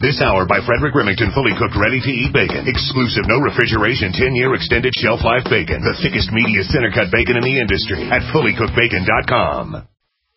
This hour by Frederick Remington, fully cooked, ready-to-eat bacon. Exclusive, no refrigeration, 10-year extended shelf life bacon. The thickest, meatiest center-cut bacon in the industry at fullycookedbacon.com.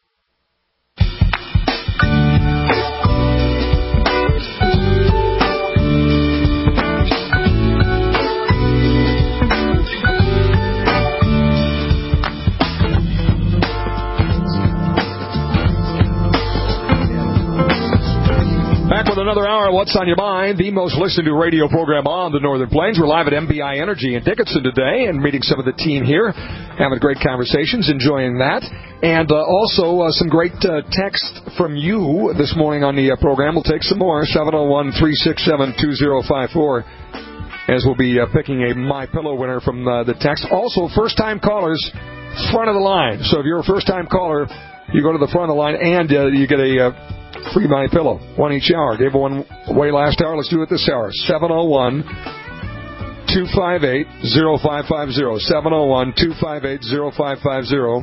Back with another hour of What's on Your Mind, the most listened to radio program on the Northern Plains. We're live at MBI Energy in Dickinson today and meeting some of the team here, having great conversations, enjoying that. And also some great text from you this morning on the program. We'll take some more, 701-367-2054, as we'll be picking a MyPillow winner from the text. Also, first-time callers, front of the line. So if you're a first-time caller, you go to the front of the line and you get a... free MyPillow, one each hour. Gave one away last hour. Let's do it this hour. 701-258-0550. 701-258-0550.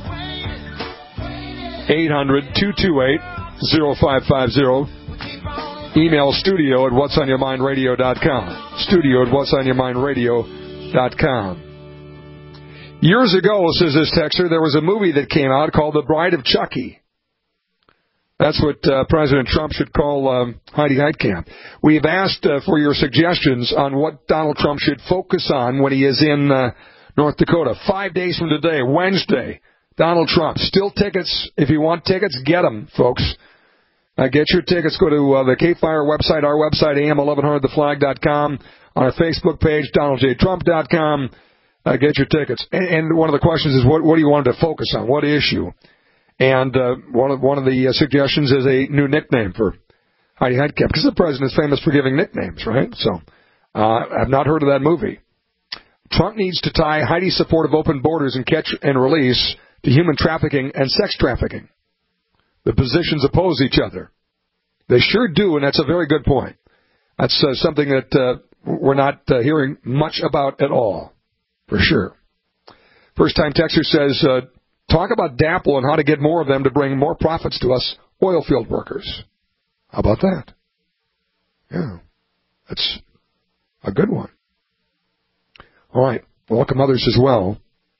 800-228-0550. Email studio at whatsonyourmindradio.com. Studio at whatsonyourmindradio.com. Years ago, says this texter, there was a movie that came out called The Bride of Chucky. That's what President Trump should call Heidi Heitkamp. We've asked for your suggestions on what Donald Trump should focus on when he is in North Dakota. 5 days from today, Wednesday, Donald Trump. Still tickets. If you want tickets, get them, folks. Get your tickets. Go to the K-Fire website, our website, am1100theflag.com, on our Facebook page, donaldjtrump.com. Get your tickets. And one of the questions is, what do you want to focus on? What issue? And one of the suggestions is a new nickname for Heidi Heitkamp, because the president is famous for giving nicknames, right? So I've not heard of that movie. Trump needs to tie Heidi's support of open borders and catch and release to human trafficking and sex trafficking. The positions oppose each other. They sure do, and that's a very good point. That's something that we're not hearing much about at all, for sure. First-time texter says... talk about DAPL and how to get more of them to bring more profits to us oil field workers. How about that? Yeah, that's a good one. All right, welcome others as well.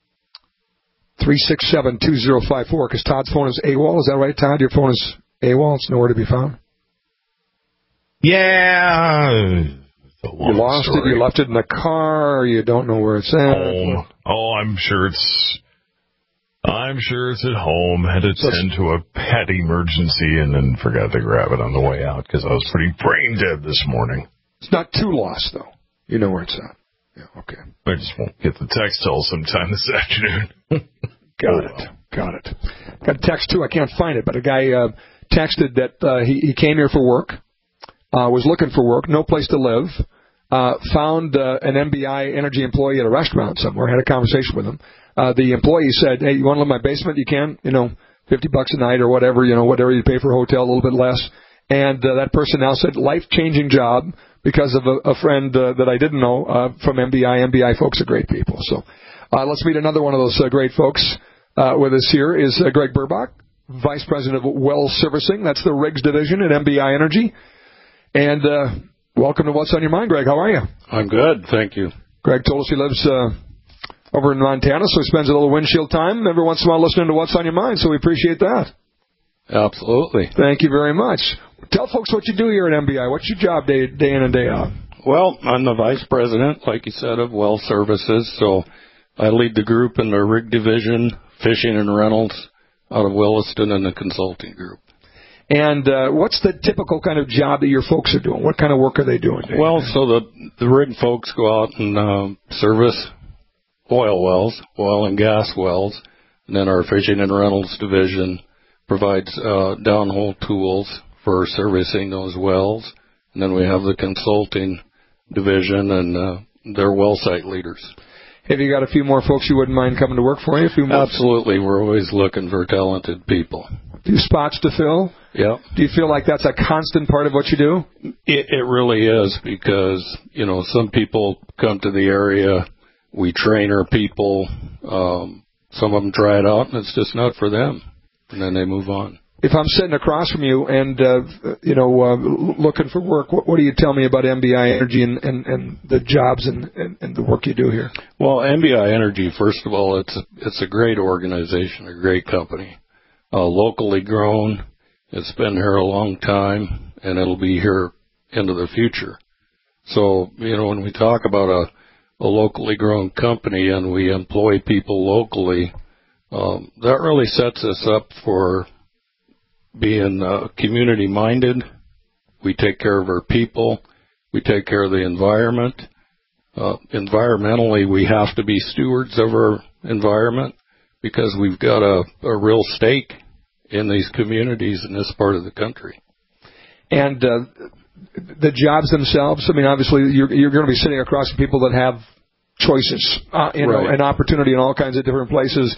367-2054, because Todd's phone is AWOL. Is that right, Todd? Your phone is AWOL. It's nowhere to be found? Yeah. You lost it, you left it in the car, you don't know where it's at. Oh, I'm sure it's at home. Had to tend to a pet emergency and then forgot to grab it on the way out because I was pretty brain dead this morning. It's not too lost, though. You know where it's at. Yeah, okay. I just won't get the text till sometime this afternoon. Got it. Got a text, too. I can't find it, but a guy texted that he came here for work, was looking for work, no place to live, found an MBI Energy employee at a restaurant somewhere, had a conversation with him. The employee said, hey, you want to live in my basement? You can, $50 a night or whatever, whatever you pay for a hotel, a little bit less. And that person now said, life-changing job because of a friend that I didn't know from MBI. MBI folks are great people. So let's meet another one of those great folks with us here is Greg Burbach, Vice President of Well Servicing. That's the rigs division at MBI Energy. And welcome to What's on Your Mind, Greg. How are you? I'm good, thank you. Greg told us he lives over in Montana, so he spends a little windshield time every once in a while listening to What's on Your Mind, so we appreciate that. Absolutely. Thank you very much. Tell folks what you do here at MBI. What's your job day in and day out? Well, I'm the Vice President, like you said, of Well Services, so I lead the group in the rig division, fishing and rentals out of Williston, and the consulting group. And what's the typical kind of job that your folks are doing? What kind of work are they doing? Well, so the rig folks go out and service oil wells, oil and gas wells, and then our fishing and rentals division provides downhole tools for servicing those wells. And then we have the consulting division, and they're well site leaders. Have you got a few more folks you wouldn't mind coming to work for you? Absolutely. We're always looking for talented people. A few spots to fill? Yeah. Do you feel like that's a constant part of what you do? It really is, because, some people come to the area. We train our people. Some of them try it out, and it's just not for them. And then they move on. if I'm sitting across from you and, looking for work, what do you tell me about MBI Energy and the jobs and the work you do here? Well, MBI Energy, first of all, it's a great organization, a great company, locally grown. It's been here a long time, and it'll be here into the future. So, when we talk about a locally grown company and we employ people locally, that really sets us up for being community-minded. We take care of our people. We take care of the environment. Environmentally, we have to be stewards of our environment because we've got a real stake in these communities in this part of the country. And the jobs themselves, I mean, obviously, you're going to be sitting across from people that have choices, right, and opportunity in all kinds of different places.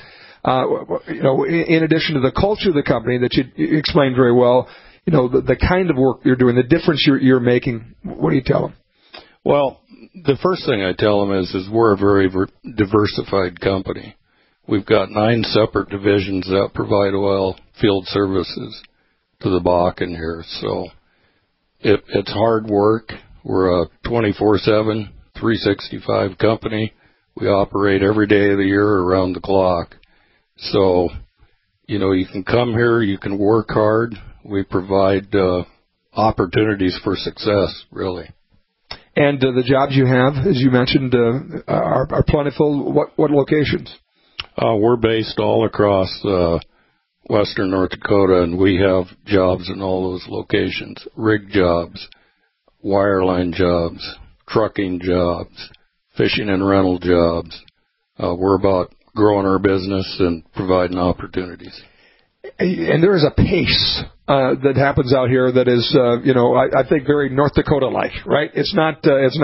In addition to the culture of the company that you explained very well, the kind of work you're doing, the difference you're making, what do you tell them? Well, the first thing I tell them is we're a very diversified company. We've got 9 separate divisions that provide oil field services to the Bakken here. So it's hard work. We're a 24/7, 365 company. We operate every day of the year around the clock. So, you can come here, you can work hard. We provide opportunities for success, really. And the jobs you have, as you mentioned, are plentiful. What locations? We're based all across western North Dakota, and we have jobs in all those locations. Rig jobs, wireline jobs, trucking jobs, fishing and rental jobs. We're about growing our business and providing opportunities. And there is a pace that happens out here that is, I think very North Dakota-like, right? It's not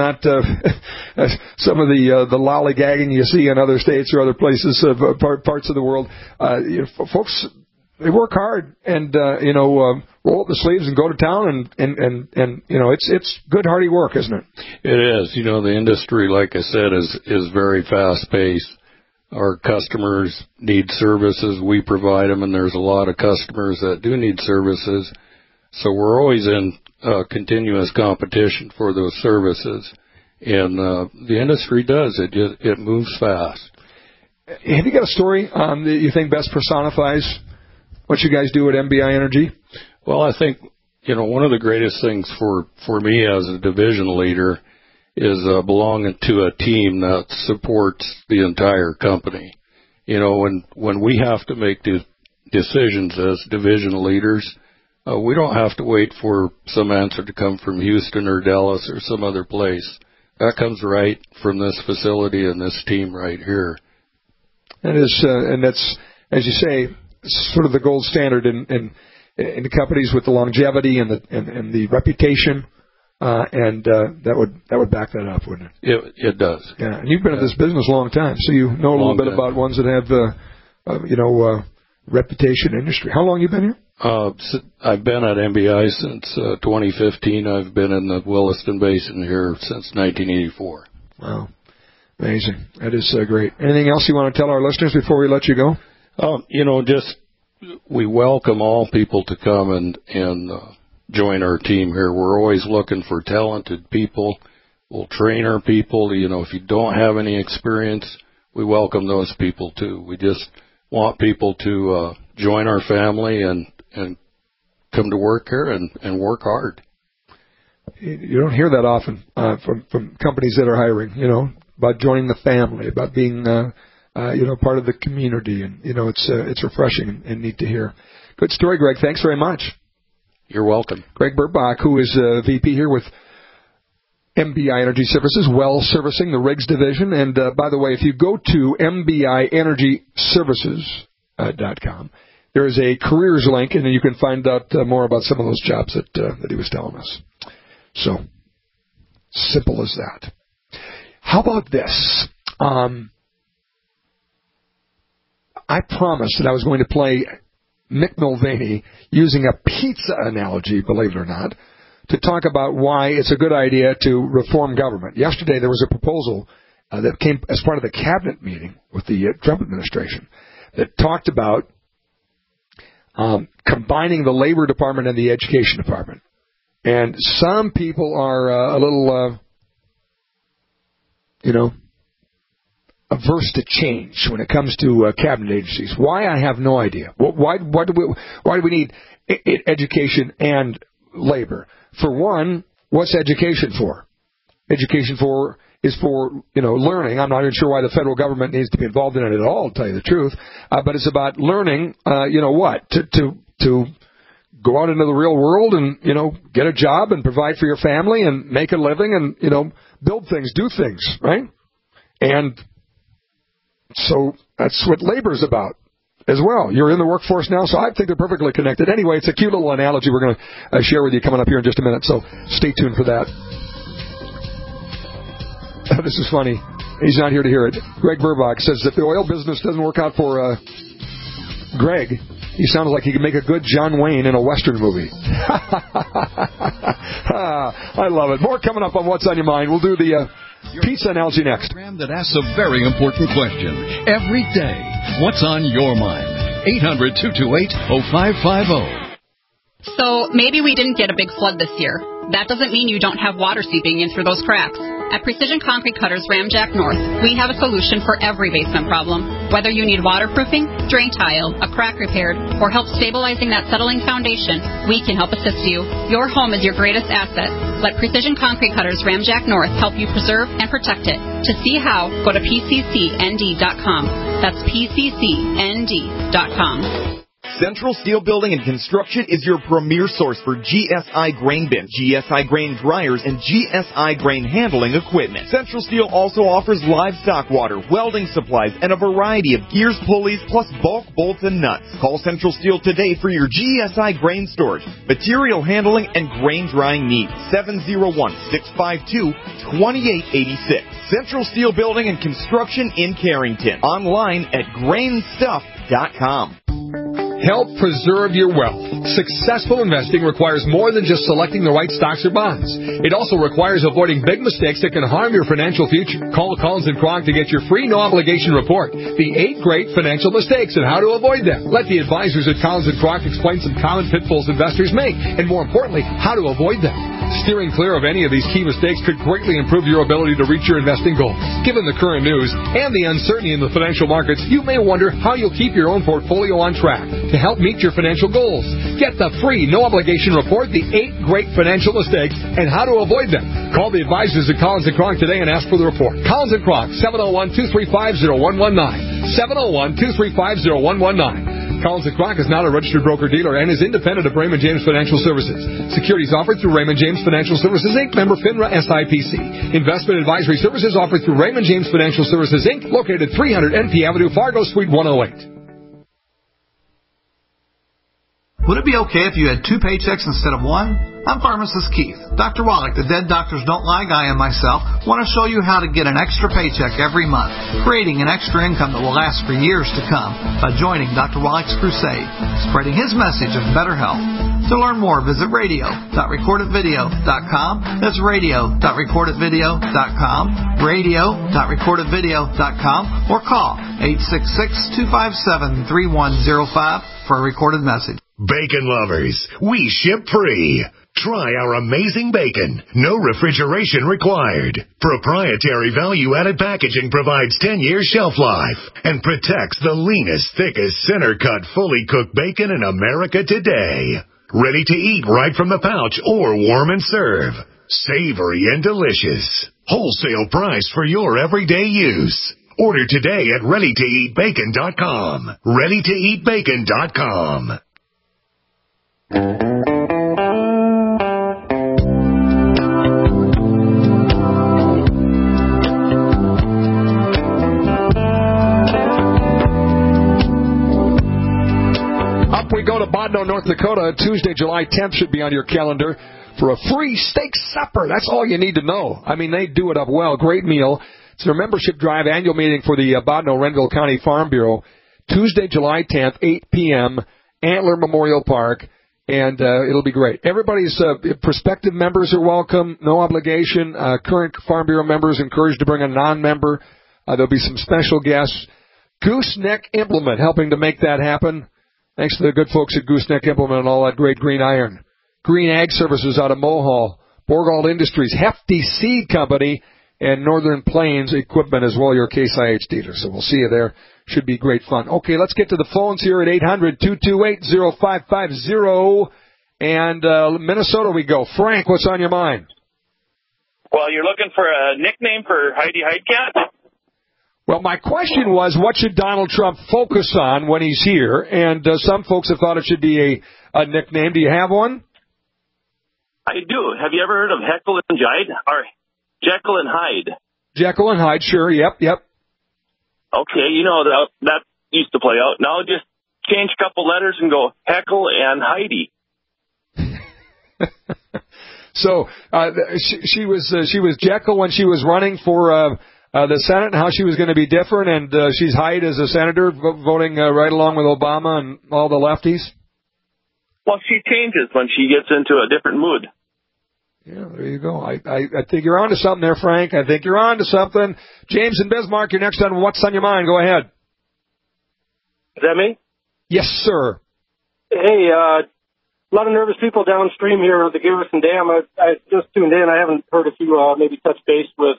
some of the lollygagging you see in other states or other places, parts of the world. Folks, they work hard and roll up the sleeves and go to town and it's good, hearty work, isn't it? It is. The industry, like I said, is very fast-paced. Our customers need services. We provide them, and there's a lot of customers that do need services. So we're always in continuous competition for those services. And the industry does. It moves fast. Have you got a story that you think best personifies what you guys do at MBI Energy? Well, I think, one of the greatest things for me as a division leader is belonging to a team that supports the entire company. When we have to make decisions as division leaders, we don't have to wait for some answer to come from Houston or Dallas or some other place. That comes right from this facility and this team right here. That is, and that's, as you say, sort of the gold standard in the companies with the longevity and the reputation. And that would back that up, wouldn't it? It does. Yeah, and you've been in this business a long time, so you know a little bit about ones that have, reputation in industry. How long have you been here? I've been at MBI since 2015. I've been in the Williston Basin here since 1984. Wow, amazing! That is great. Anything else you want to tell our listeners before we let you go? We welcome all people to come and join our team here. We're always looking for talented people. We'll train our people. If you don't have any experience, we welcome those people too. We just want people to join our family and come to work here and work hard. You don't hear that often from companies that are hiring, about joining the family, about being part of the community, and it's refreshing and neat to hear. Good story, Greg. Thanks very much. You're welcome. Greg Burbach, who is VP here with MBI Energy Services, well servicing the rigs division. And by the way, if you go to mbienergyservices.com, there is a careers link, and then you can find out more about some of those jobs that he was telling us. So, simple as that. How about this? I promised that I was going to play Mick Mulvaney using a pizza analogy, believe it or not, to talk about why it's a good idea to reform government. Yesterday there was a proposal that came as part of the cabinet meeting with the Trump administration that talked about combining the Labor Department and the Education Department. And some people are a little, averse to change when it comes to cabinet agencies. Why, I have no idea. Why do we need education and labor? For one, what's education for? Education is for learning. I'm not even sure why the federal government needs to be involved in it at all, to tell you the truth. But it's about learning. To go out into the real world and get a job and provide for your family and make a living and build things, do things, right? And so that's what labor is about as well. You're in the workforce now, so I think they're perfectly connected. Anyway, it's a cute little analogy we're going to share with you coming up here in just a minute, so stay tuned for that. This is funny. He's not here to hear it. Greg Burbach says if the oil business doesn't work out for Greg, he sounds like he could make a good John Wayne in a Western movie. I love it. More coming up on What's on Your Mind. We'll do the pizza analogy next. That asks a very important question every day. What's on your mind? 800-228-0550. So maybe we didn't get a big flood this year. That doesn't mean you don't have water seeping in through those cracks. At Precision Concrete Cutters Ramjack North, we have a solution for every basement problem. Whether you need waterproofing, drain tile, a crack repaired, or help stabilizing that settling foundation, we can help assist you. Your home is your greatest asset. Let Precision Concrete Cutters Ramjack North help you preserve and protect it. To see how, go to pccnd.com. That's pccnd.com. Central Steel Building and Construction is your premier source for GSI grain bins, GSI grain dryers, and GSI grain handling equipment. Central Steel also offers livestock water, welding supplies, and a variety of gears, pulleys, plus bulk bolts and nuts. Call Central Steel today for your GSI grain storage, material handling, and grain drying needs. 701-652-2886. Central Steel Building and Construction in Carrington. Online at grainstuff.com. Help preserve your wealth. Successful investing requires more than just selecting the right stocks or bonds. It also requires avoiding big mistakes that can harm your financial future. Call Collins & Kronk to get your free no-obligation report, The 8 Great Financial Mistakes and How to Avoid Them. Let the advisors at Collins & Kronk explain some common pitfalls investors make, and more importantly, how to avoid them. Steering clear of any of these key mistakes could greatly improve your ability to reach your investing goals. Given the current news and the uncertainty in the financial markets, you may wonder how you'll keep your own portfolio on track to help meet your financial goals. Get the free, no-obligation report, The 8 Great Financial Mistakes and How to Avoid Them. Call the advisors at Collins & Kronk today and ask for the report. Collins & Kronk, 701-235-0119. 701-235-0119. Collins & Kronk is not a registered broker-dealer and is independent of Raymond James Financial Services. Securities offered through Raymond James Financial Services, Inc., member FINRA SIPC. Investment advisory services offered through Raymond James Financial Services, Inc., located 300 NP Avenue, Fargo, Suite 108. Would it be okay if you had 2 paychecks instead of 1? I'm pharmacist Keith. Dr. Wallach, the Dead Doctors Don't Lie guy, and myself want to show you how to get an extra paycheck every month, creating an extra income that will last for years to come by joining Dr. Wallach's crusade, spreading his message of better health. To learn more, visit radio.recordedvideo.com. That's radio.recordedvideo.com, radio.recordedvideo.com, or call 866-257-3105 for a recorded message. Bacon lovers, we ship free. Try our amazing bacon. No refrigeration required. Proprietary value-added packaging provides 10-year shelf life and protects the leanest, thickest, center-cut, fully cooked bacon in America today. Ready to eat right from the pouch or warm and serve. Savory and delicious. Wholesale price for your everyday use. Order today at ReadyToEatBacon.com. ReadyToEatBacon.com. Up we go to Bodno, North Dakota. Tuesday, July 10th should be on your calendar for a free steak supper. That's all you need to know. I mean, they do it up well. Great meal. It's their membership drive annual meeting for the Bodno-Renville County Farm Bureau. Tuesday, July 10th, 8 p.m., Antler Memorial Park, and it'll be great. Everybody's prospective members are welcome, no obligation. Current Farm Bureau members encouraged to bring a non-member. There'll be some special guests. Gooseneck Implement helping to make that happen. Thanks to the good folks at Gooseneck Implement and all that great green iron. Green Ag Services out of Mohall, Borgald Industries, Hefty Seed Company, and Northern Plains Equipment as well, your Case IH dealer. So we'll see you there. Should be great fun. Okay, let's get to the phones here at 800-228-0550. And Minnesota we go. Frank, what's on your mind? Well, you're looking for a nickname for Heidi Heitkamp? Well, my question was, what should Donald Trump focus on when he's here? And some folks have thought it should be a nickname. Do you have one? I do. Have you ever heard of Heckle and Hyde? Or Jekyll and Hyde? Jekyll and Hyde, sure. Yep. Okay, you know, that used to play out. Now just change a couple letters and go Heckle and Heidi. So she was Jekyll when she was running for the Senate, and how she was going to be different, and she's Hyde as a senator, voting right along with Obama and all the lefties. Well, she changes when she gets into a different mood. Yeah, there you go. I think you're on to something there, Frank. I think you're on to something. James and Bismarck, you're next on What's on Your Mind. Go ahead. Is that me? Yes, sir. Hey, a lot of nervous people downstream here at the Garrison Dam. I just tuned in. I haven't heard if you maybe touch base with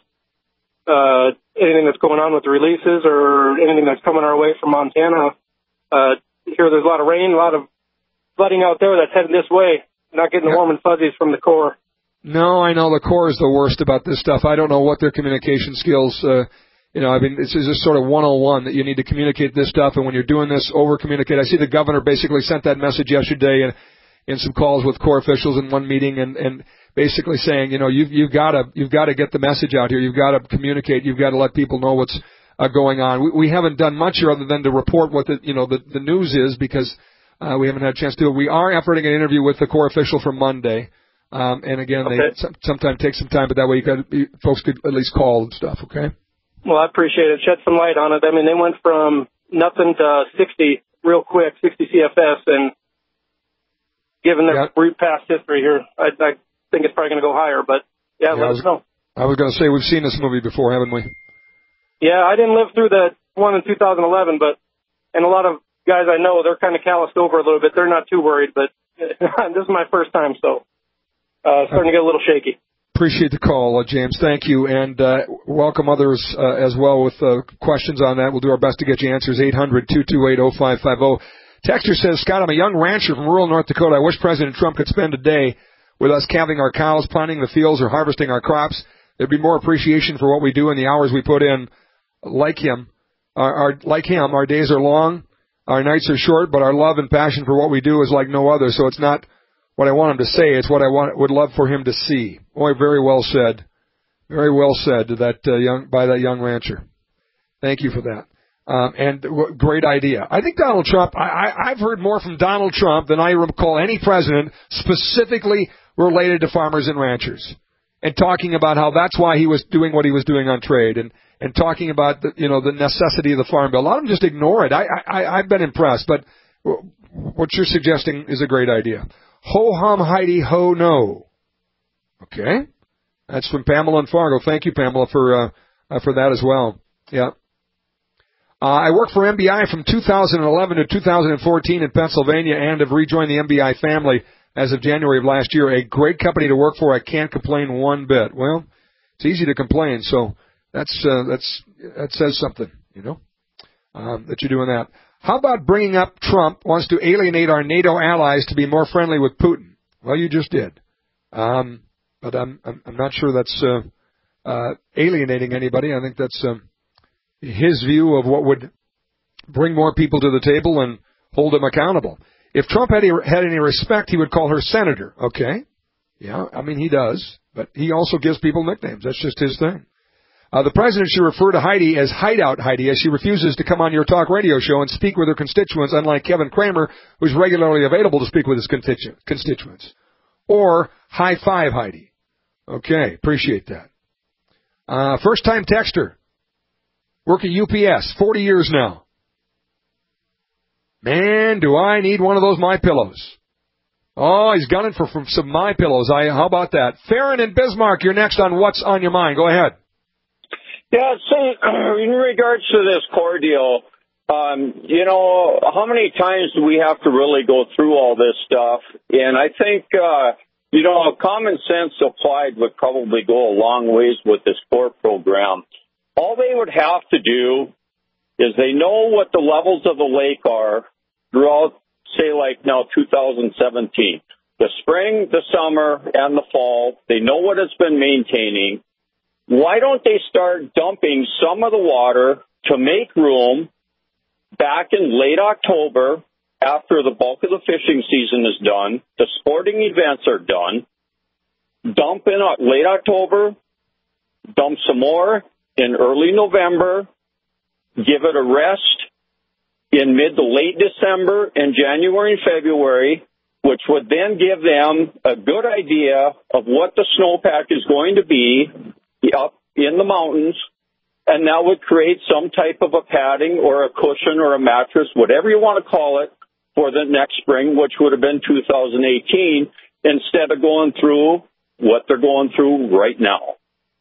anything that's going on with the releases or anything that's coming our way from Montana. Here there's a lot of rain, a lot of flooding out there that's heading this way. Not getting the warm and fuzzies from the Corps. No, I know the Corps is the worst about this stuff. I don't know what their communication skills, it's just sort of 101 that you need to communicate this stuff, and when you're doing this, over-communicate. I see the governor basically sent that message yesterday in some calls with Corps officials in one meeting, and basically saying, you've got to get the message out here. You've got to communicate. You've got to let people know what's going on. We haven't done much here other than to report what the news is, because we haven't had a chance to do it. We are efforting an interview with the Corps official for Monday. And again, okay. They sometimes take some time, but that way folks could at least call and stuff, okay? Well, I appreciate it. Shed some light on it. I mean, they went from nothing to 60 real quick, 60 CFS, and given their brief past history here, I think it's probably going to go higher, but let us know. I was going to say, we've seen this movie before, haven't we? Yeah, I didn't live through the one in 2011, and a lot of guys I know, they're kind of calloused over a little bit. They're not too worried, but this is my first time, so starting to get a little shaky. Appreciate the call, James. Thank you, and welcome others as well with questions on that. We'll do our best to get you answers. 800-228-0550. Texter says, Scott, I'm a young rancher from rural North Dakota. I wish President Trump could spend a day with us calving our cows, planting the fields, or harvesting our crops. There'd be more appreciation for what we do and the hours we put in. Like him, our days are long, our nights are short, but our love and passion for what we do is like no other. So it's not what I want him to say, it's what I would love for him to see. Boy, very well said. Very well said to that by that young rancher. Thank you for that. And great idea. I think Donald Trump, I've heard more from Donald Trump than I recall any president specifically related to farmers and ranchers, and talking about how that's why he was doing what he was doing on trade, and talking about the necessity of the Farm Bill. A lot of them just ignore it. I've been impressed, but what you're suggesting is a great idea. Ho hum Heidi ho no. Okay, that's from Pamela in Fargo. Thank you, Pamela, for that as well. Yeah. I worked for MBI from 2011 to 2014 in Pennsylvania and have rejoined the MBI family as of January of last year. A great company to work for. I can't complain one bit. Well, it's easy to complain, so that says something, that you're doing that. How about bringing up Trump wants to alienate our NATO allies to be more friendly with Putin? Well, you just did. But I'm not sure that's alienating anybody. I think that's his view of what would bring more people to the table and hold him accountable. If Trump had any respect, he would call her senator. Okay. Yeah, I mean, he does. But he also gives people nicknames. That's just his thing. The president should refer to Heidi as Hideout Heidi, as she refuses to come on your talk radio show and speak with her constituents, unlike Kevin Kramer, who's regularly available to speak with his constituents. Or High Five Heidi. Okay, appreciate that. First-time texter. Work at UPS, 40 years now. Man, do I need one of those MyPillows. Oh, he's gunning for some MyPillows. How about that? Farron and Bismarck, you're next on What's on Your Mind. Go ahead. Yeah, say, in regards to this core deal, How many times do we have to really go through all this stuff? And I think, common sense applied would probably go a long ways with this core program. All they would have to do is they know what the levels of the lake are throughout, say, like now 2017. The spring, the summer, and the fall, they know what it's been maintaining. Why don't they start dumping some of the water to make room back in late October after the bulk of the fishing season is done, the sporting events are done, dump in late October, dump some more in early November, give it a rest in mid to late December and January and February, which would then give them a good idea of what the snowpack is going to be up in the mountains, and that would create some type of a padding or a cushion or a mattress, whatever you want to call it, for the next spring, which would have been 2018, instead of going through what they're going through right now.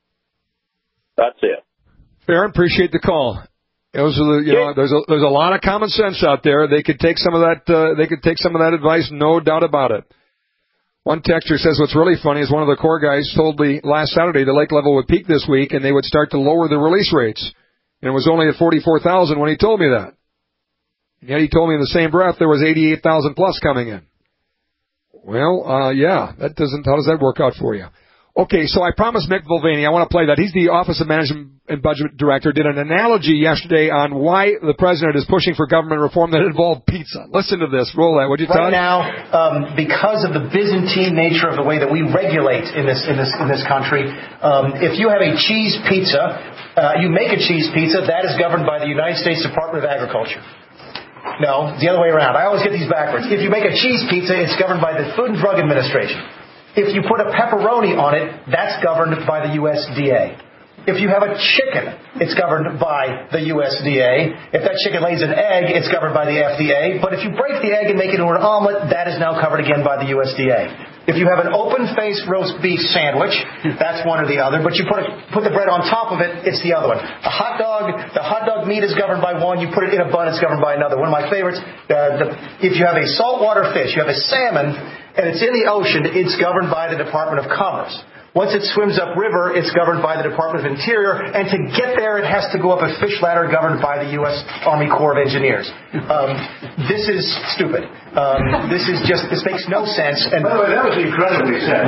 That's it. Fair, appreciate the call. There's a lot of common sense out there. They could take some of that. They could take some of that advice, no doubt about it. One texter says what's really funny is one of the Corps guys told me last Saturday the lake level would peak this week and they would start to lower the release rates. And it was only at 44,000 when he told me that. And yet he told me in the same breath there was 88,000 plus coming in. Well, how does that work out for you? Okay, so I promised Mick Mulvaney, I want to play that. He's the Office of Management and Budget Director, did an analogy yesterday on why the President is pushing for government reform that involved pizza. Listen to this. Roll that, would you, Todd? Right now, because of the Byzantine nature of the way that we regulate in this country, if you have a cheese pizza, you make a cheese pizza, that is governed by the United States Department of Agriculture. No, it's the other way around. I always get these backwards. If you make a cheese pizza, it's governed by the Food and Drug Administration. If you put a pepperoni on it, that's governed by the USDA. If you have a chicken, it's governed by the USDA. If that chicken lays an egg, it's governed by the FDA. But if you break the egg and make it into an omelet, that is now covered again by the USDA. If you have an open-faced roast beef sandwich, that's one or the other. But you put the bread on top of it, it's the other one. The hot dog meat is governed by one. You put it in a bun, it's governed by another. One of my favorites, if you have a saltwater fish, you have a salmon, and it's in the ocean, it's governed by the Department of Commerce. Once it swims upriver, it's governed by the Department of Interior, and to get there, it has to go up a fish ladder governed by the U.S. Army Corps of Engineers. This is stupid. This makes no sense. And by the way, that was incredibly sad.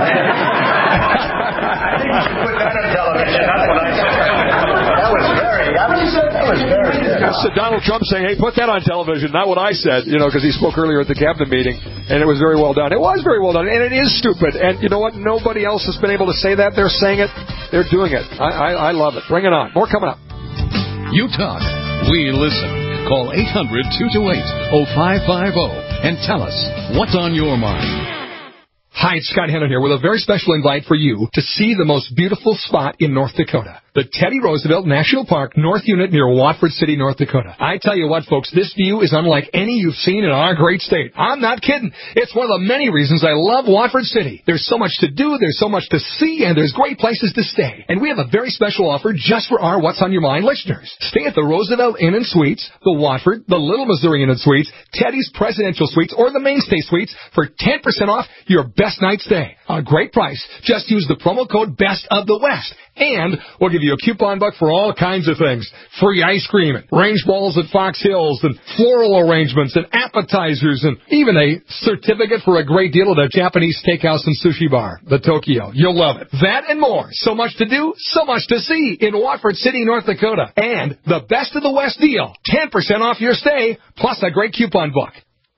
I think you should put that on television. That's what I said. That was very good. That's Donald Trump saying, hey, put that on television, not what I said, because he spoke earlier at the cabinet meeting, and it was very well done. It was very well done, and it is stupid. And you know what? Nobody else has been able to say that. They're saying it. They're doing it. I love it. Bring it on. More coming up. You talk. We listen. Call 800-228-0550 and tell us what's on your mind. Hi, it's Scott Hennon here with a very special invite for you to see the most beautiful spot in North Dakota. The Teddy Roosevelt National Park North Unit near Watford City, North Dakota. I tell you what, folks, this view is unlike any you've seen in our great state. I'm not kidding. It's one of the many reasons I love Watford City. There's so much to do, there's so much to see, and there's great places to stay. And we have a very special offer just for our What's on Your Mind listeners. Stay at the Roosevelt Inn and Suites, the Watford, the Little Missouri Inn and Suites, Teddy's Presidential Suites, or the Mainstay Suites for 10% off your best night stay. A great price. Just use the promo code Best of the West. And we'll give you a coupon buck for all kinds of things. Free ice cream, and range balls at Fox Hills, and floral arrangements, and appetizers, and even a certificate for a great deal at a Japanese steakhouse and sushi bar, the Tokyo. You'll love it. That and more. So much to do, so much to see in Watford City, North Dakota. And the Best of the West deal. 10% off your stay, plus a great coupon book.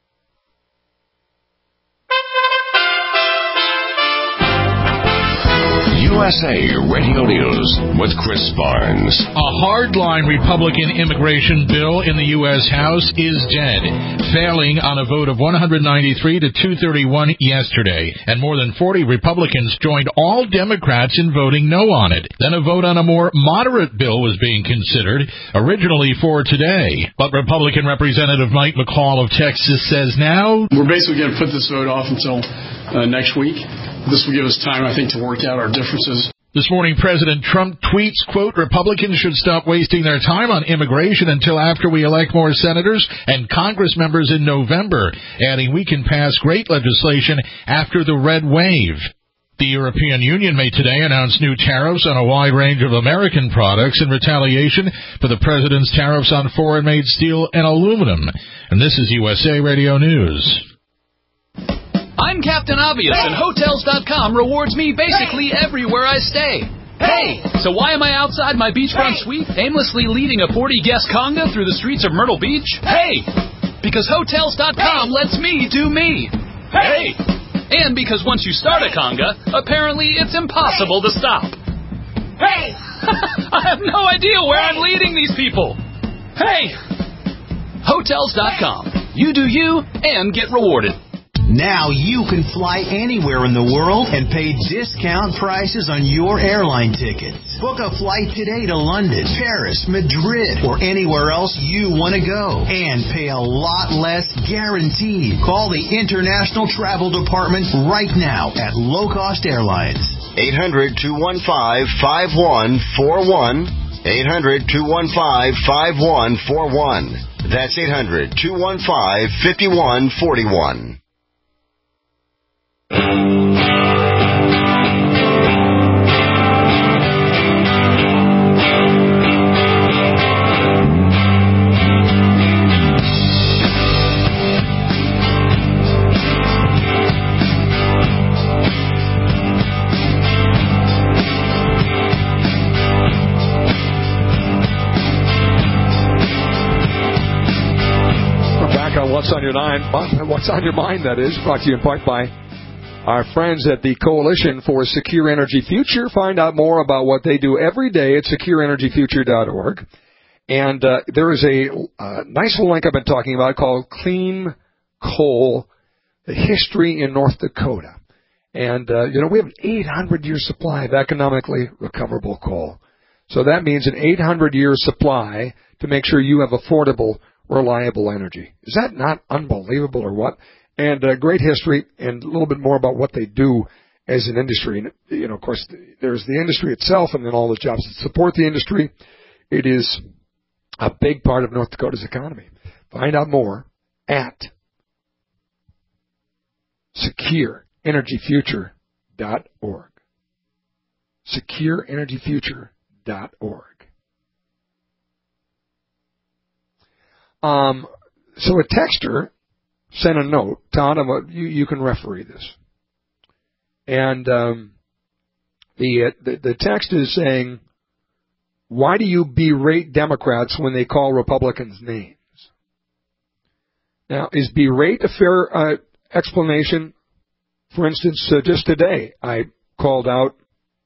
USA Radio News with Chris Barnes. A hardline Republican immigration bill in the U.S. House is dead, failing on a vote of 193 to 231 yesterday, and more than 40 Republicans joined all Democrats in voting no on it. Then a vote on a more moderate bill was being considered, originally for today. But Republican Representative Mike McCall of Texas says now, we're basically going to put this vote off until next week. This will give us time, I think, to work out our differences. This morning, President Trump tweets, quote, Republicans should stop wasting their time on immigration until after we elect more senators and Congress members in November, adding we can pass great legislation after the red wave. The European Union may today announce new tariffs on a wide range of American products in retaliation for the president's tariffs on foreign-made steel and aluminum. And this is USA Radio News. I'm Captain Obvious, and Hotels.com rewards me basically everywhere I stay. Hey, so why am I outside my beachfront suite aimlessly leading a 40-guest conga through the streets of Myrtle Beach? Hey, because Hotels.com lets me do me. Hey, and because once you start a conga, apparently it's impossible to stop. Hey, I have no idea where I'm leading these people. Hey, Hotels.com. You do you and get rewarded. Now you can fly anywhere in the world and pay discount prices on your airline tickets. Book a flight today to London, Paris, Madrid, or anywhere else you want to go. And pay a lot less guaranteed. Call the International Travel Department right now at Low Cost Airlines. 800-215-5141. 800-215-5141. That's 800-215-5141. What's on your mind, that is, brought to you in part by our friends at the Coalition for Secure Energy Future. Find out more about what they do every day at secureenergyfuture.org. And there is a nice little link I've been talking about called Clean Coal, the History in North Dakota. And, we have an 800-year supply of economically recoverable coal. So that means an 800-year supply to make sure you have affordable, reliable energy. Is that not unbelievable or what? And great history and a little bit more about what they do as an industry. And, of course, there's the industry itself and then all the jobs that support the industry. It is a big part of North Dakota's economy. Find out more at SecureEnergyFuture.org. SecureEnergyFuture.org. So a texter sent a note. Todd, you can referee this. And the text is saying, why do you berate Democrats when they call Republicans names? Now, is berate a fair explanation? For instance, just today, I called out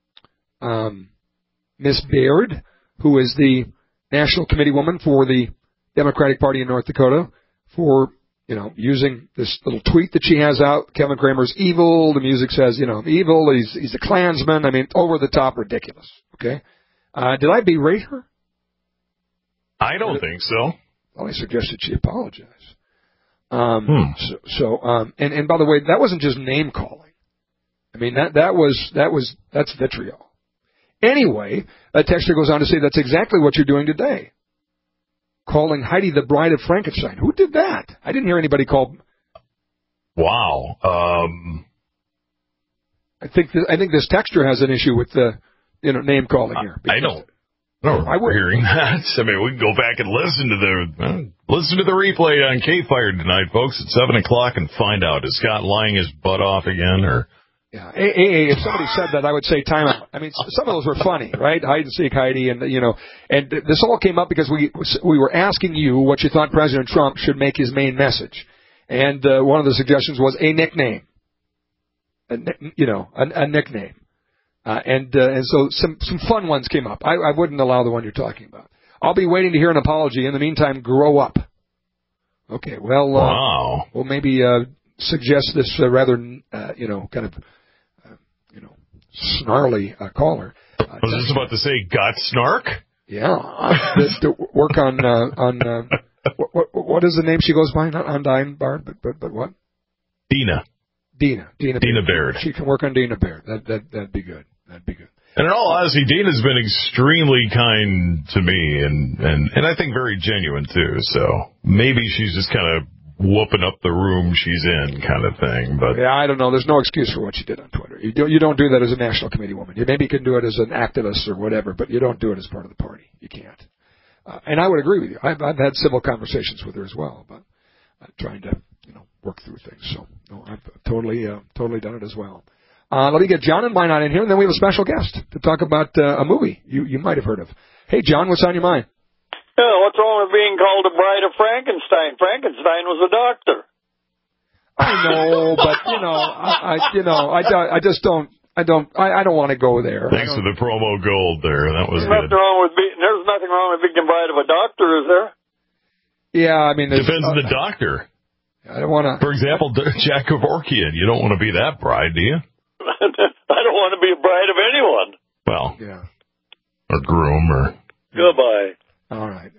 Miss Baird, who is the National Committee woman for the Democratic Party in North Dakota, for, using this little tweet that she has out. Kevin Kramer's evil. The music says, evil. He's a Klansman. I mean, over the top ridiculous. Okay. Did I berate her? I don't think so. Well, I suggested she apologize. And by the way, that wasn't just name calling. I mean, that's vitriol. Anyway, a texter goes on to say that's exactly what you're doing today. Calling Heidi the Bride of Frankenstein. Who did that? I didn't hear anybody call. Wow. I think this texter has an issue with the name calling here. I don't remember hearing that. I mean, we can go back and listen to the replay on K-Fire tonight, folks, at 7:00 and find out, is Scott lying his butt off again, or? Yeah. If somebody said that, I would say time out. I mean, some of those were funny, right? Hide and seek Heidi, and and this all came up because we were asking you what you thought President Trump should make his main message, and one of the suggestions was a nickname, a nickname, and so some fun ones came up. I wouldn't allow the one you're talking about. I'll be waiting to hear an apology. In the meantime, grow up. Okay. Well. Wow. Well, maybe suggest this rather kind of. Snarly caller. I was just about to say, got snark? Yeah. To work on what is the name she goes by? Not Undyne Bard, but what? Dina Baird. Baird. She can work on Dina Baird. That'd be good. That'd be good. And in all honesty, Dina's been extremely kind to me, and I think very genuine, too. So maybe she's just kind of whooping up the room she's in kind of thing. But yeah, I don't know. There's no excuse for what she did on Twitter. You don't do that as a National Committee woman. You maybe can do it as an activist or whatever, but you don't do it as part of the party. You can't. And I would agree with you. I've had civil conversations with her as well about trying to work through things. So no, I've totally done it as well. Let me get John and Wynot in here, and then we have a special guest to talk about a movie you might have heard of. Hey, John, what's on your mind? What's wrong with being called the Bride of Frankenstein? Frankenstein was a doctor. I know, but I just don't. I don't want to go there. Thanks for the promo gold there. That was good. There's nothing wrong with being the bride of a doctor, is there? Yeah, I mean, depends on the doctor. I don't want to. For example, Jack Kevorkian. You don't want to be that bride, do you? I don't want to be a bride of anyone. Well, yeah. Or groom, or goodbye. All right.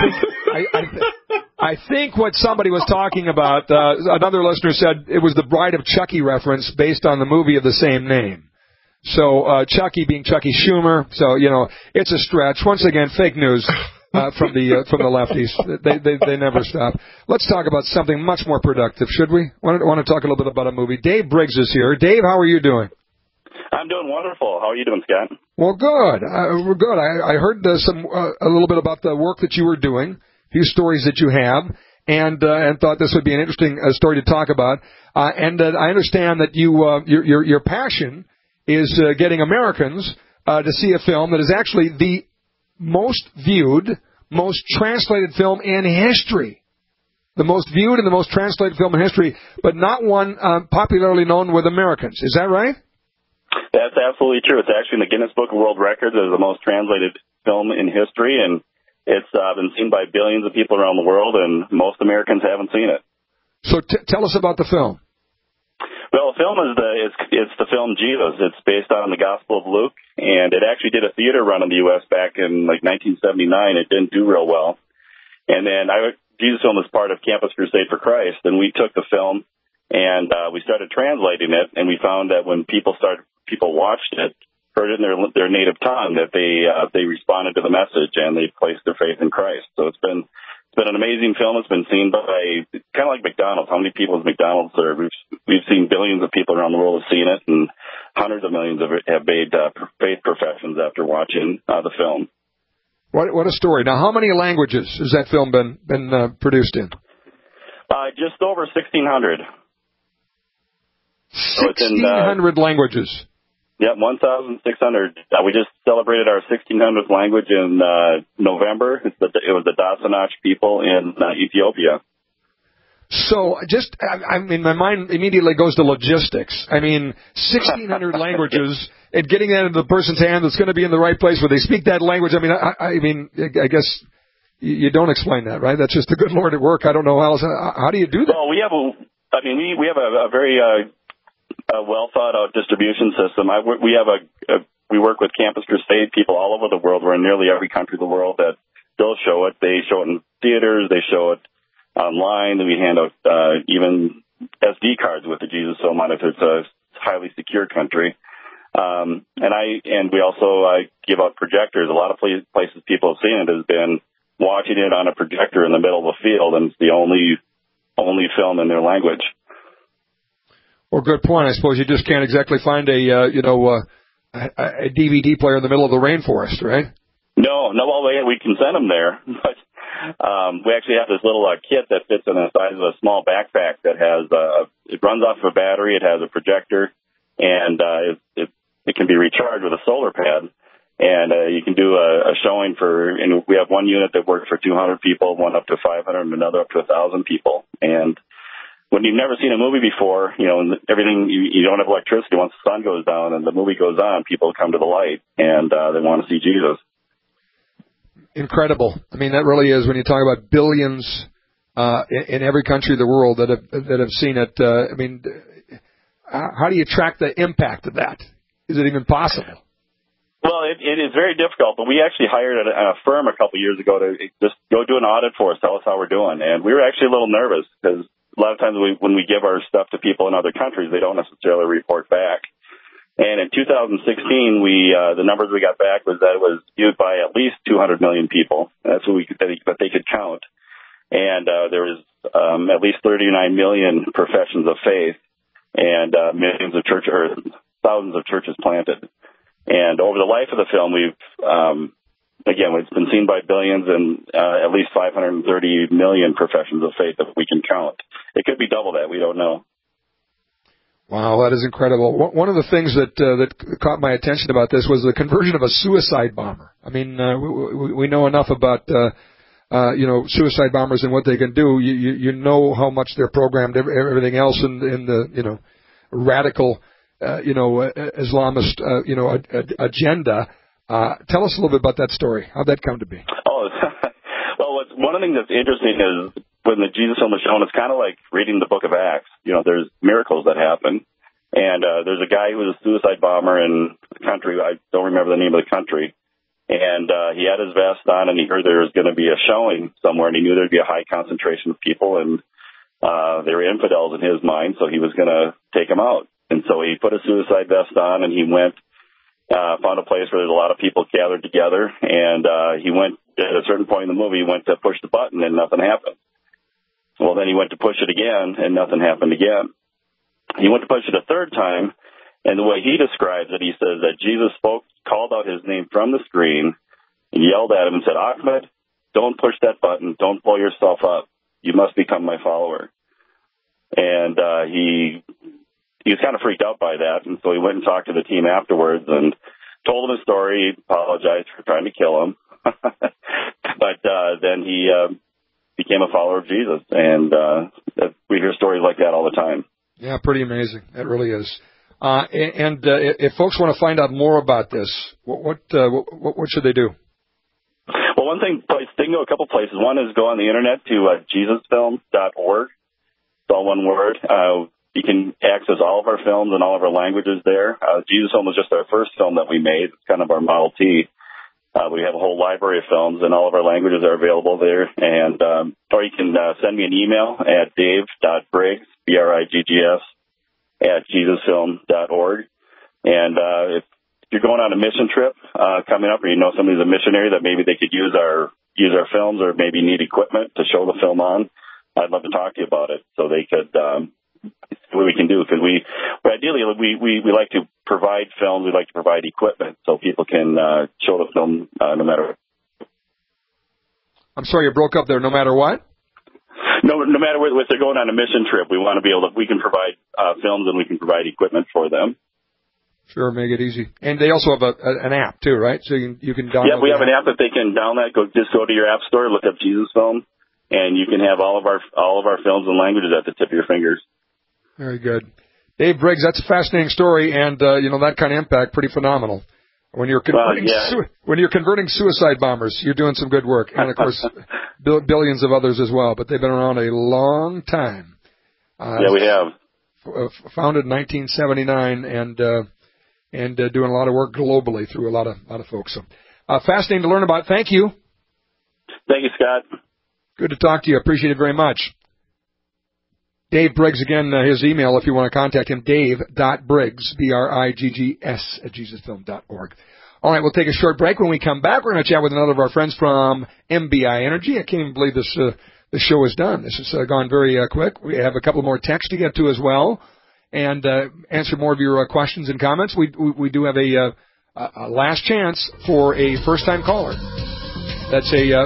I think what somebody was talking about. Another listener said it was the Bride of Chucky reference based on the movie of the same name. So Chucky being Chucky Schumer. So it's a stretch. Once again, fake news. From the lefties, they never stop. Let's talk about something much more productive, should we? Want to talk a little bit about a movie. Dave Briggs is here. Dave, how are you doing? I'm doing wonderful. How are you doing, Scott? Well, good. We're good. I heard a little bit about the work that you were doing, a few stories that you have, and thought this would be an interesting story to talk about. And I understand that your passion is getting Americans to see a film that is actually the most viewed, most translated film in history. The most viewed and the most translated film in history, but not one popularly known with Americans. Is that right? That's absolutely true. It's actually in the Guinness Book of World Records as the most translated film in history, and it's been seen by billions of people around the world, and most Americans haven't seen it. So tell us about the film. Well, the film it's the film Jesus. It's based on the Gospel of Luke, and it actually did a theater run in the U.S. back in 1979. It didn't do real well. And then Jesus Film is part of Campus Crusade for Christ, and we took the film and we started translating it, and we found that when people watched it, heard it in their native tongue, that they responded to the message and they placed their faith in Christ. So it's been an amazing film. It's been seen by kind of like McDonald's. How many people has McDonald's served? We've seen billions of people around the world have seen it, and hundreds of millions have made faith professions after watching the film. What a story! Now, how many languages has that film been produced in? Just over 1,600. 1,600 languages. Yeah, 1,600. We just celebrated our 1,600th language in November. It was the Dassanach people in Ethiopia. So my mind immediately goes to logistics. 1,600 languages and getting that into the person's hand that's going to be in the right place where they speak that language. I guess you don't explain that, right? That's just the good Lord at work. I don't know how else. How do you do that? Well, we have a very well thought out distribution system. We work with Campus Crusade people all over the world. We're in nearly every country of the world that still show it. They show it in theaters. They show it online. We hand out even SD cards with the Jesus Film on it if it's a highly secure country. And we also give out projectors. A lot of places people have seen it has been watching it on a projector in the middle of a field, and it's the only film in their language. Well, good point. I suppose you just can't exactly find a DVD player in the middle of the rainforest, right? No. Well, we can send them there, but we actually have this little kit that fits in the size of a small backpack that has it runs off of a battery. It has a projector, and it can be recharged with a solar pad. And you can do a showing and we have one unit that works for 200 people, one up to 500, and another up to 1,000 people. And when you've never seen a movie before, everything, you don't have electricity. Once the sun goes down and the movie goes on, people come to the light and they want to see Jesus. Incredible. That really is, when you talk about billions in every country of the world that have seen it. How do you track the impact of that? Is it even possible? Well, it is very difficult, but we actually hired a firm a couple of years ago to just go do an audit for us, tell us how we're doing. And we were actually a little nervous because a lot of times when we give our stuff to people in other countries, they don't necessarily report back. And in 2016, the numbers we got back was that it was viewed by at least 200 million people. That's what they could count. And there was at least 39 million professions of faith and millions of thousands of churches planted. And over the life of the film, again, it's been seen by billions and at least 530 million professions of faith that we can count. It could be double that. We don't know. Wow, that is incredible. One of the things that caught my attention about this was the conversion of a suicide bomber. I mean, we know enough about suicide bombers and what they can do. You know how much they're programmed. Everything else in the radical Islamist agenda. Tell us a little bit about that story. How'd that come to be? Oh, well, one of the things that's interesting is when the Jesus film is shown, it's kind of like reading the book of Acts. There's miracles that happen. And there's a guy who was a suicide bomber in the country. I don't remember the name of the country. And he had his vest on, and he heard there was going to be a showing somewhere, and he knew there'd be a high concentration of people, and they were infidels in his mind, so he was going to take them out. And so he put a suicide vest on, and he went, found a place where there's a lot of people gathered together, and he went, at a certain point in the movie, he went to push the button, and nothing happened. Well, then he went to push it again, and nothing happened again. He went to push it a third time, and the way he describes it, he says that Jesus called out his name from the screen, and yelled at him and said, "Ahmed, don't push that button. Don't blow yourself up. You must become my follower." And he was kind of freaked out by that, and so he went and talked to the team afterwards and told them his story, apologized for trying to kill him. But then he became a follower of Jesus, and we hear stories like that all the time. Yeah, pretty amazing. It really is. If folks want to find out more about this, what should they do? Well, one thing, they can go a couple places. One is go on the internet to JesusFilm.org. It's all one word. You can access all of our films in all of our languages there. Jesus Film was just our first film that we made. It's kind of our Model T. We have a whole library of films, and all of our languages are available there. And or you can send me an email at dave.briggs, BRIGGS, at JesusFilm.org. And if you're going on a mission trip coming up, or you know somebody's a missionary that maybe they could use our films, or maybe need equipment to show the film on, I'd love to talk to you about it so they could see what we can do. Because ideally we like to provide films, we like to provide equipment so people can show the film no matter. I'm sorry, you broke up there. No matter what? No matter what, if they're going on a mission trip, we want to be able to. We can provide films and we can provide equipment for them. Sure, make it easy. And they also have an app too, right? So you can download. Yeah, we have an app that they can download. Just go to your app store, look up Jesus Film, and you can have all of our films and languages at the tip of your fingers. Very good, Dave Briggs. That's a fascinating story, and that kind of impact, pretty phenomenal. When you're converting suicide bombers, you're doing some good work, and of course, billions of others as well. But they've been around a long time. Yeah, we have. Founded in 1979, and doing a lot of work globally through a lot of folks. So, fascinating to learn about. Thank you. Thank you, Scott. Good to talk to you. Appreciate it very much. Dave Briggs, again, his email, if you want to contact him, dave.briggs, BRIGGS, at JesusFilm.org. All right, we'll take a short break. When we come back, we're going to chat with another of our friends from MBI Energy. I can't even believe this show is done. This has gone very quick. We have a couple more texts to get to as well, and answer more of your questions and comments. We do have a last chance for a first-time caller. That's a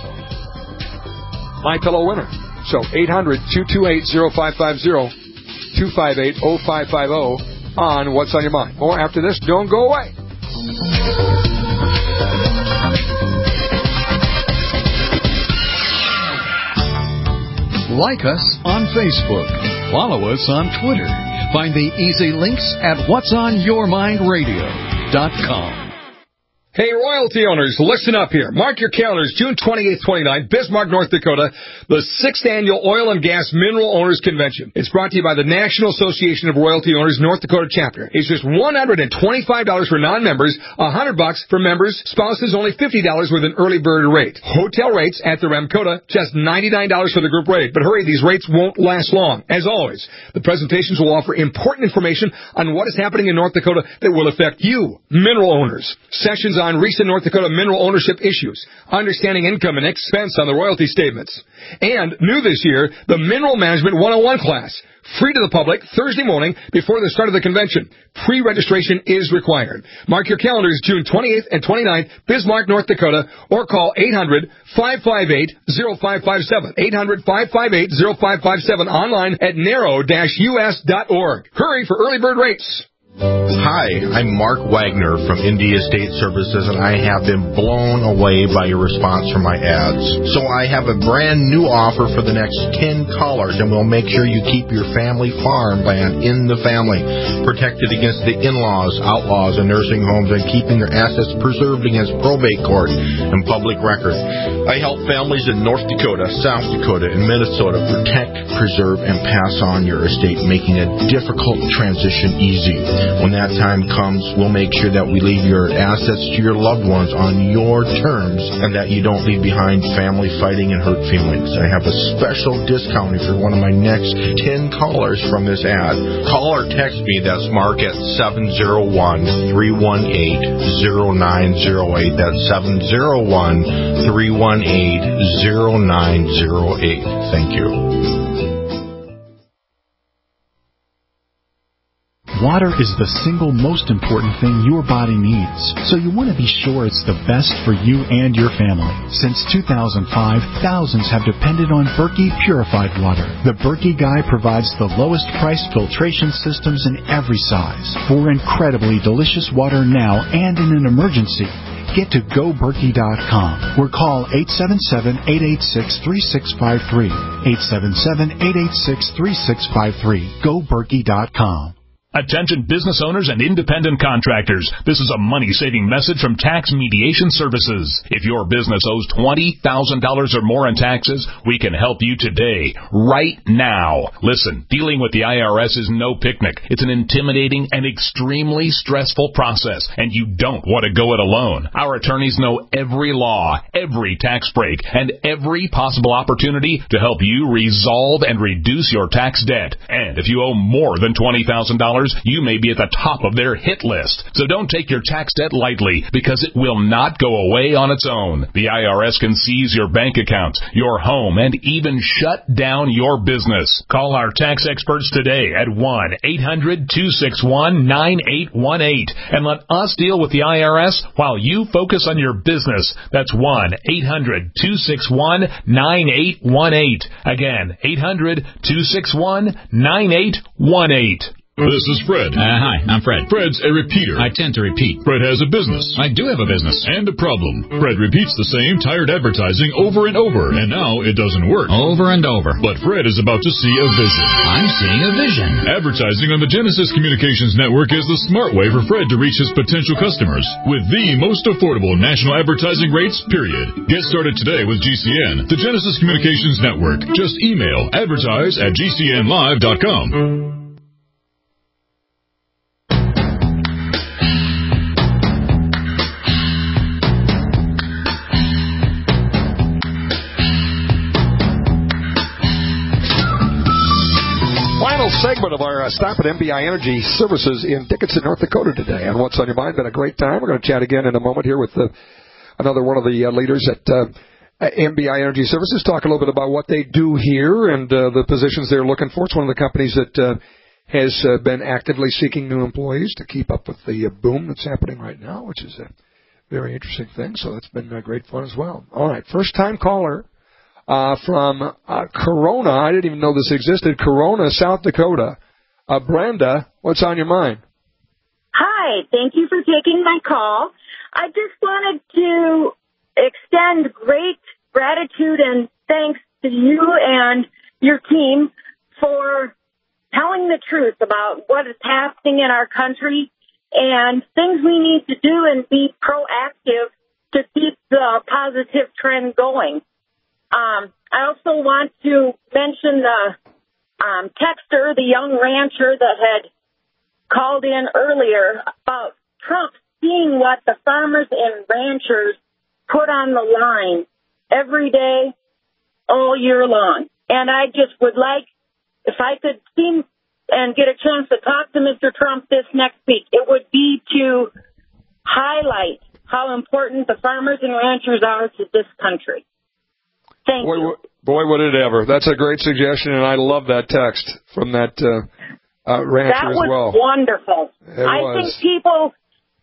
My Pillow winner. So 800-228-0550, 258-0550 on What's on Your Mind. More after this. Don't go away. Like us on Facebook. Follow us on Twitter. Find the easy links at whatsonyourmindradio.com. Hey, royalty owners, listen up here. Mark your calendars, June 28th, 29th, Bismarck, North Dakota, the 6th Annual Oil and Gas Mineral Owners Convention. It's brought to you by the National Association of Royalty Owners North Dakota Chapter. It's just $125 for non-members, $100 for members, spouses only $50 with an early bird rate. Hotel rates at the Ramkota, just $99 for the group rate. But hurry, these rates won't last long. As always, the presentations will offer important information on what is happening in North Dakota that will affect you, mineral owners. Sessions on recent North Dakota mineral ownership issues, understanding income and expense on the royalty statements. And new this year, the Mineral Management 101 class, free to the public Thursday morning before the start of the convention. Pre-registration is required. Mark your calendars, June 28th and 29th, Bismarck, North Dakota, or call 800-558-0557. 800-558-0557 online at narrow-us.org. Hurry for early bird rates. Hi, I'm Mark Wagner from India State Services, and I have been blown away by your response from my ads. So I have a brand new offer for the next 10 callers, and we'll make sure you keep your family farmland in the family, protected against the in-laws, outlaws, and nursing homes, and keeping your assets preserved against probate court and public record. I help families in North Dakota, South Dakota, and Minnesota protect, preserve, and pass on your estate, making a difficult transition easy. When that time comes, we'll make sure that we leave your assets to your loved ones on your terms and that you don't leave behind family fighting and hurt feelings. I have a special discount for one of my next 10 callers from this ad. Call or text me, that's Mark, at 701-318-0908. That's 701-318-0908. Thank you. Water is the single most important thing your body needs, so you want to be sure it's the best for you and your family. Since 2005, thousands have depended on Berkey purified water. The Berkey Guy provides the lowest priced filtration systems in every size for incredibly delicious water now and in an emergency. Get to GoBerkey.com or call 877-886-3653. 877-886-3653. GoBerkey.com. Attention business owners and independent contractors. This is a money-saving message from Tax Mediation Services. If your business owes $20,000 or more in taxes, we can help you today, right now. Listen, dealing with the IRS is no picnic. It's an intimidating and extremely stressful process, and you don't want to go it alone. Our attorneys know every law, every tax break, and every possible opportunity to help you resolve and reduce your tax debt. And if you owe more than $20,000, you may be at the top of their hit list. So don't take your tax debt lightly, because it will not go away on its own. The IRS can seize your bank accounts, your home, and even shut down your business. Call our tax experts today at 1-800-261-9818 and let us deal with the IRS while you focus on your business. That's 1-800-261-9818. Again, 800-261-9818. This is Fred. Hi, I'm Fred. Fred's a repeater. I tend to repeat. Fred has a business. I do have a business. And a problem. Fred repeats the same tired advertising over and over, and now it doesn't work. Over and over. But Fred is about to see a vision. I'm seeing a vision. Advertising on the Genesis Communications Network is the smart way for Fred to reach his potential customers with the most affordable national advertising rates, period. Get started today with GCN, the Genesis Communications Network. Just email advertise@gcnlive.com. Segment of our stop at MBI Energy Services in Dickinson, North Dakota today. And What's on Your Mind? Been a great time. We're going to chat again in a moment here with another one of the leaders at MBI Energy Services, talk a little bit about what they do here and the positions they're looking for. It's one of the companies that has been actively seeking new employees to keep up with the boom that's happening right now, which is a very interesting thing. So that's been great fun as well. All right, first-time caller. From Corona. I didn't even know this existed. Corona, South Dakota. Brenda, what's on your mind? Hi, thank you for taking my call. I just wanted to extend great gratitude and thanks to you and your team for telling the truth about what is happening in our country and things we need to do and be proactive to keep the positive trend going. I also want to mention the texter, the young rancher that had called in earlier about Trump seeing what the farmers and ranchers put on the line every day, all year long. And I just would like, if I could see and get a chance to talk to Mr. Trump this next week, it would be to highlight how important the farmers and ranchers are to this country. Thank you. Boy, would it ever. That's a great suggestion, and I love that text from that rancher as well. That was wonderful. I think people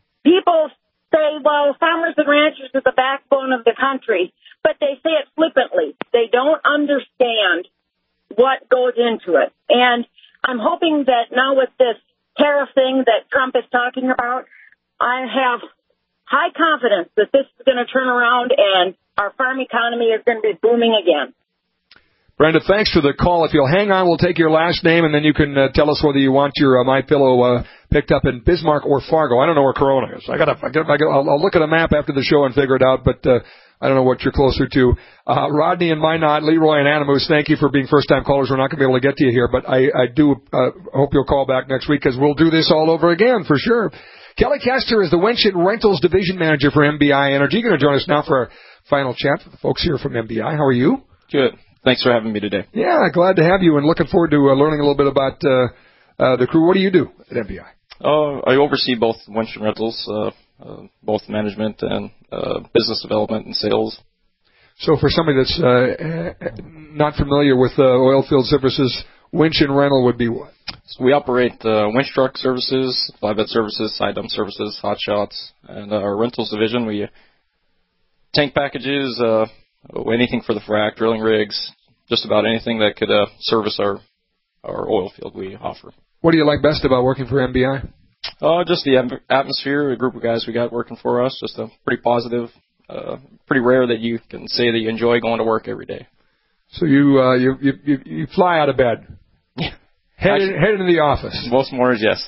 say, well, farmers and ranchers are the backbone of the country, but they say it flippantly. They don't understand what goes into it. And I'm hoping that now with this tariff thing that Trump is talking about, I have high confidence that this is going to turn around and our farm economy is going to be booming again. Brenda, thanks for the call. If you'll hang on, we'll take your last name, and then you can tell us whether you want your MyPillow picked up in Bismarck or Fargo. I don't know where Corona is. I'll look at a map after the show and figure it out, but I don't know what you're closer to. Rodney and Minot, Leroy and Animus, thank you for being first-time callers. We're not going to be able to get to you here, but I do hope you'll call back next week because we'll do this all over again for sure. Kelly Kester is the Winch and Rentals Division Manager for MBI Energy. Going to join us now for our final chat with the folks here from MBI. How are you? Good. Thanks for having me today. Yeah, glad to have you and looking forward to learning a little bit about the crew. What do you do at MBI? I oversee both Winch and Rentals, both management and business development and sales. So for somebody that's not familiar with oil field services, winch and rental would be what? So we operate winch truck services, flatbed services, side dump services, hot shots, and our rentals division, we tank packages, anything for the frac, drilling rigs, just about anything that could service our oil field we offer. What do you like best about working for MBI? Just the atmosphere, a group of guys we got working for us, just a pretty positive, pretty rare that you can say that you enjoy going to work every day. So you fly out of bed? Yeah. Head into the office? Most mornings, yes.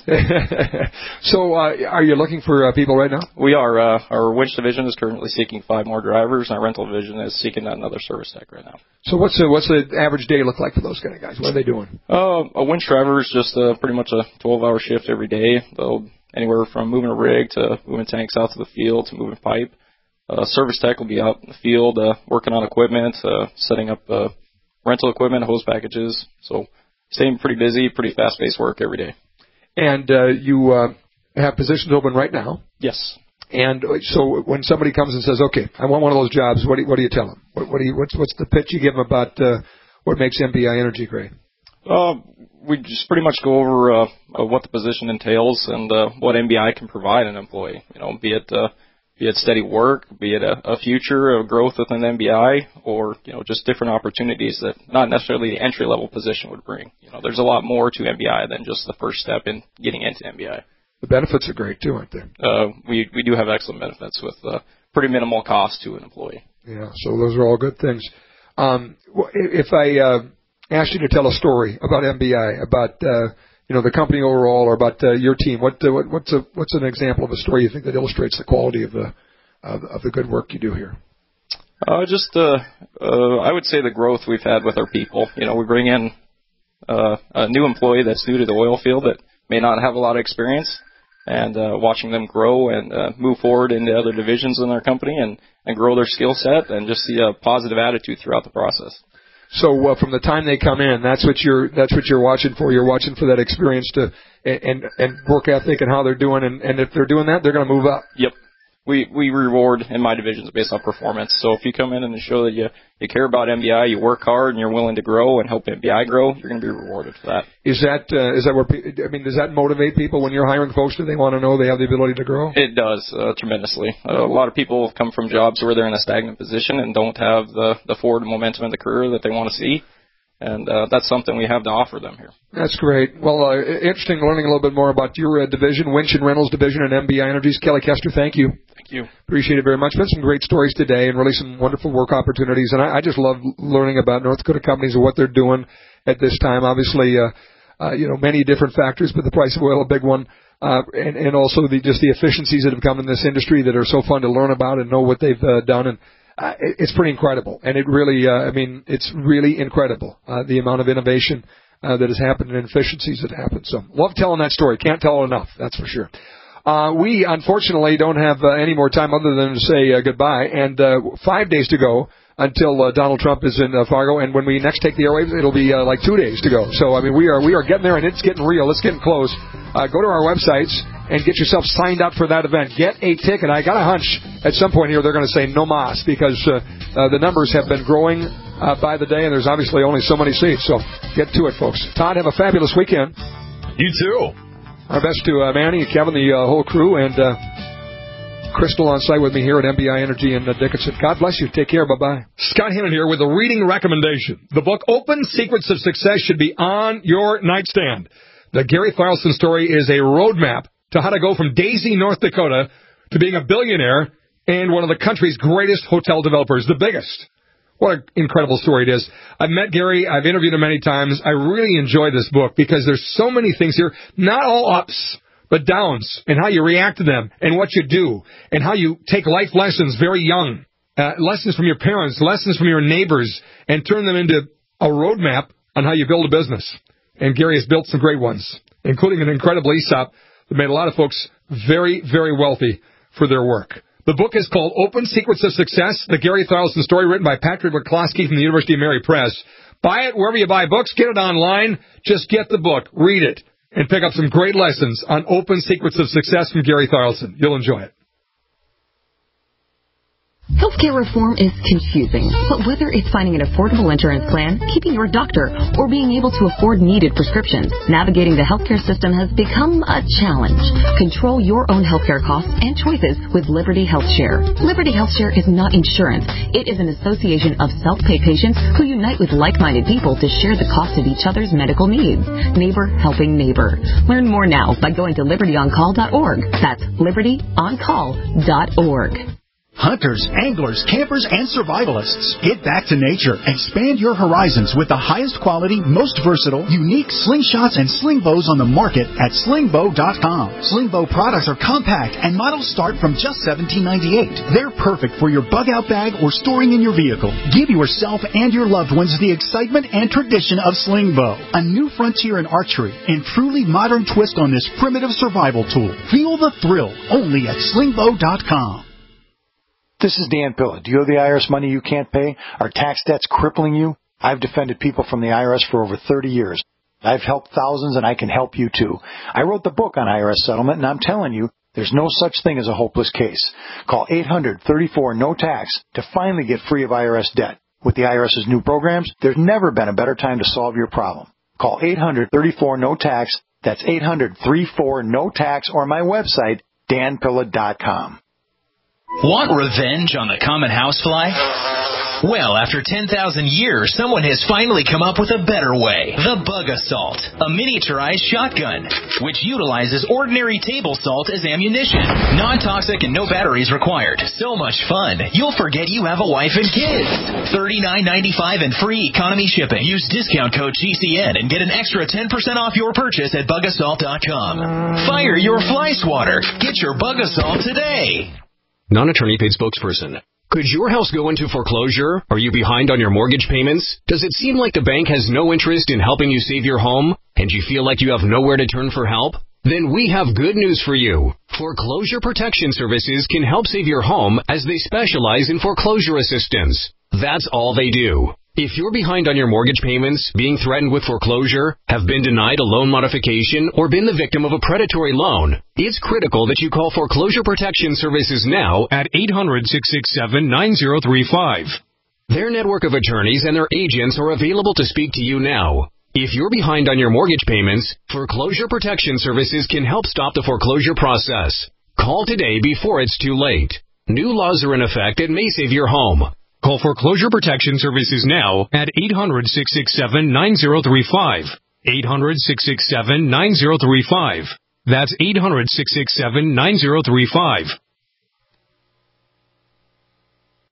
So are you looking for people right now? We are. Our winch division is currently seeking 5 more drivers, and our rental division is seeking another service tech right now. So what's the average day look like for those kind of guys? What are they doing? A winch driver is just pretty much a 12-hour shift every day. They'll anywhere from moving a rig to moving tanks out to the field to moving pipe. Service tech will be out in the field working on equipment, setting up rental equipment, hose packages. So staying pretty busy, pretty fast-paced work every day. And you have positions open right now? Yes. And so when somebody comes and says, okay, I want one of those jobs, what do you tell them? What's the pitch you give them about what makes MBI Energy great? We just pretty much go over what the position entails and what MBI can provide an employee. Be it steady work, be it a future of growth within MBI, or just different opportunities that not necessarily the entry level position would bring. There's a lot more to MBI than just the first step in getting into MBI. The benefits are great too, aren't they? We do have excellent benefits with pretty minimal cost to an employee. Yeah, so those are all good things. If I asked you to tell a story about MBI, about the company overall, or about your team, what's an example of a story you think that illustrates the quality of the good work you do here? I would say the growth we've had with our people. We bring in a new employee that's new to the oil field that may not have a lot of experience, and watching them grow and move forward into other divisions in our company and grow their skill set and just see a positive attitude throughout the process. So from the time they come in, that's what you're watching for. You're watching for that experience and work ethic and how they're doing. And if they're doing that, they're going to move up. Yep. We reward in my divisions based on performance. So if you come in and show that you care about MBI, you work hard, and you're willing to grow and help MBI grow, you're going to be rewarded for that. Is that where does that motivate people when you're hiring folks? Do they want to know they have the ability to grow? It does tremendously. A lot of people come from jobs where they're in a stagnant position and don't have the forward momentum in the career that they want to see. And that's something we have to offer them here. That's great. Well, interesting learning a little bit more about your division, Winch and Rentals Division and MBI Energies. Kelly Kester, thank you. Thank you. Appreciate it very much. Been some great stories today and really some wonderful work opportunities. And I just love learning about North Dakota companies and what they're doing at this time. Obviously, many different factors, but the price of oil, a big one. and also just the efficiencies that have come in this industry that are so fun to learn about and know what they've done. And it's pretty incredible. And it really, it's really incredible, the amount of innovation that has happened and efficiencies that happen. So love telling that story. Can't tell it enough, that's for sure. We, unfortunately, don't have any more time other than to say goodbye. And 5 days to go until Donald Trump is in Fargo. And when we next take the airwaves, it'll be like 2 days to go. So, I mean, we are getting there, and it's getting real. It's getting close. Go to our websites and get yourself signed up for that event. Get a ticket. I got a hunch at some point here they're going to say no mas because the numbers have been growing by the day, and there's obviously only so many seats. So get to it, folks. Todd, have a fabulous weekend. You too. Our best to Manny, Kevin, the whole crew, and Crystal on site with me here at MBI Energy in Dickinson. God bless you. Take care. Bye-bye. Scott Hannon here with a reading recommendation. The book Open Secrets of Success should be on your nightstand. The Gary Thylesen story is a roadmap to how to go from Daisy, North Dakota, to being a billionaire and one of the country's greatest hotel developers, the biggest. What an incredible story it is. I've met Gary. I've interviewed him many times. I really enjoy this book because there's so many things here, not all ups, but downs, and how you react to them, and what you do, and how you take life lessons very young, lessons from your parents, lessons from your neighbors, and turn them into a roadmap on how you build a business. And Gary has built some great ones, including an incredible ESOP that made a lot of folks very, very wealthy for their work. The book is called Open Secrets of Success, the Gary Thylesen story, written by Patrick McCloskey from the University of Mary Press. Buy it wherever you buy books. Get it online. Just get the book, read it, and pick up some great lessons on Open Secrets of Success from Gary Thylesen. You'll enjoy it. Healthcare reform is confusing, but whether it's finding an affordable insurance plan, keeping your doctor, or being able to afford needed prescriptions, navigating the healthcare system has become a challenge. Control your own healthcare costs and choices with Liberty HealthShare. Liberty HealthShare is not insurance. It is an association of self-pay patients who unite with like-minded people to share the cost of each other's medical needs. Neighbor helping neighbor. Learn more now by going to libertyoncall.org. That's libertyoncall.org. Hunters, anglers, campers, and survivalists. Get back to nature. Expand your horizons with the highest quality, most versatile, unique slingshots and sling bows on the market at slingbow.com. Slingbow products are compact and models start from just $17.98. They're perfect for your bug-out bag or storing in your vehicle. Give yourself and your loved ones the excitement and tradition of Slingbow, a new frontier in archery and truly modern twist on this primitive survival tool. Feel the thrill only at slingbow.com. This is Dan Pilla. Do you owe the IRS money you can't pay? Are tax debts crippling you? I've defended people from the IRS for over 30 years. I've helped thousands, and I can help you too. I wrote the book on IRS settlement, and I'm telling you, there's no such thing as a hopeless case. Call 800-34-NO-TAX to finally get free of IRS debt. With the IRS's new programs, there's never been a better time to solve your problem. Call 800-34-NO-TAX. That's 800-34-NO-TAX, or my website, danpilla.com. Want revenge on the common housefly? Well, after 10,000 years, someone has finally come up with a better way. The Bug Assault, a miniaturized shotgun, which utilizes ordinary table salt as ammunition. Non-toxic and no batteries required. So much fun, you'll forget you have a wife and kids. $39.95 and free economy shipping. Use discount code GCN and get an extra 10% off your purchase at bugassault.com. Fire your fly swatter. Get your Bug Assault today. Non-attorney paid spokesperson. Could your house go into foreclosure? Are you behind on your mortgage payments? Does it seem like the bank has no interest in helping you save your home? And you feel like you have nowhere to turn for help? Then we have good news for you. Foreclosure Protection Services can help save your home as they specialize in foreclosure assistance. That's all they do. If you're behind on your mortgage payments, being threatened with foreclosure, have been denied a loan modification, or been the victim of a predatory loan, it's critical that you call Foreclosure Protection Services now at 800-667-9035. Their network of attorneys and their agents are available to speak to you now. If you're behind on your mortgage payments, Foreclosure Protection Services can help stop the foreclosure process. Call today before it's too late. New laws are in effect that may save your home. Call Foreclosure Protection Services now at 800-667-9035. 800-667-9035. That's 800-667-9035.